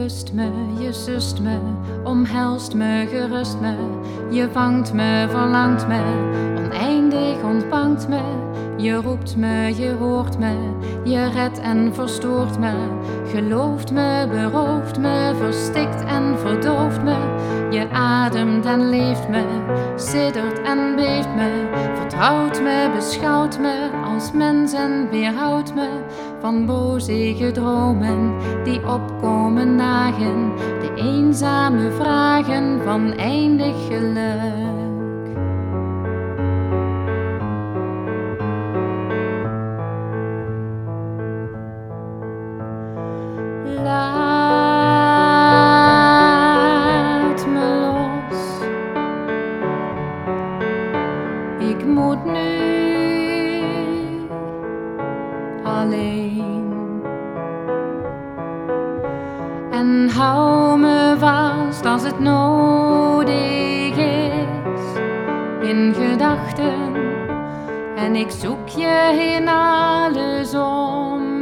kust me, je sust me, omhelst me, gerust me. Je vangt me, verlangt me, oneindig ontvangt me. Je roept me, je hoort me, je redt en verstoort me. Gelooft me, berooft me, verstikt en verdooft me. Je ademt en leeft me, siddert en beeft me. Vertrouwt me, beschouwt me als mens en weerhoudt me van bozige dromen die opkomen dagen, de eenzame vragen van eindig geluk. Laat me los, ik moet nu alleen. En hou me vast als het nodig is, in gedachten. En ik zoek je in alles om